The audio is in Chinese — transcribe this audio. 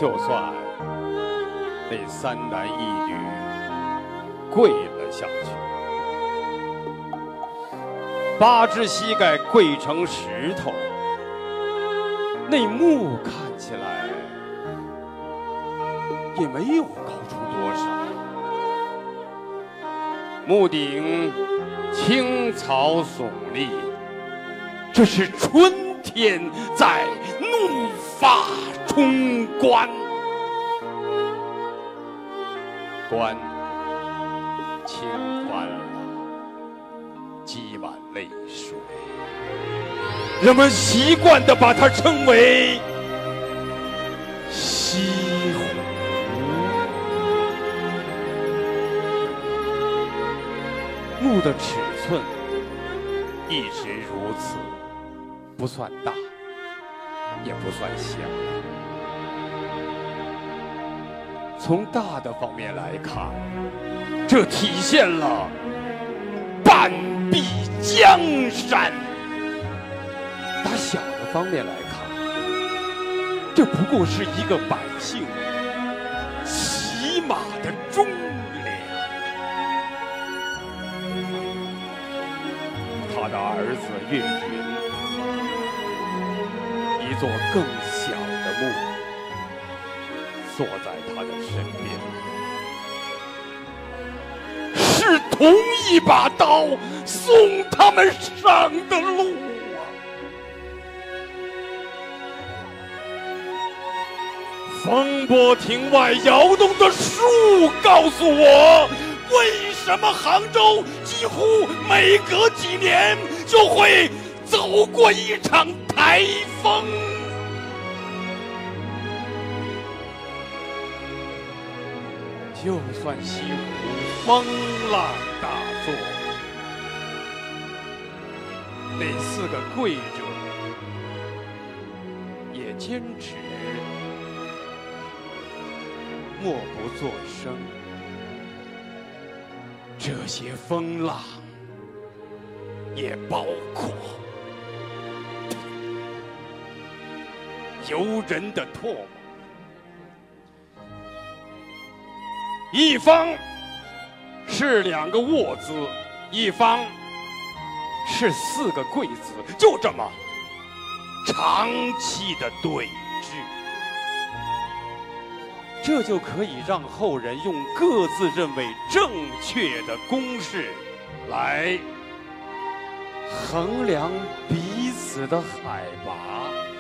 就算那三男一女跪了下去，8只膝盖跪成石头，那墓看起来也没有高出多少。墓顶青草耸立，这是春天在怒发冲冠。棺倾翻了，积满泪水。人们习惯地把它称为西湖。墓的尺寸一直如此，不算大，也不算小。从大的方面来看，这体现了半壁江山；打小的方面来看，这不过是一个百姓骑马的忠良。他的儿子岳云，一座更小的墓，坐在他的身边，是同一把刀送他们上的路啊！风波亭外摇动的树告诉我，为什么杭州几乎每隔几年就会走过一场台风。就算西湖风浪大作，那4个跪者也坚持默不作声。这些风浪也包括游人的唾沫。一方是2个卧姿，一方是4个跪姿，就这么长期的对峙，这就可以让后人用各自认为正确的公式来衡量彼此的海拔。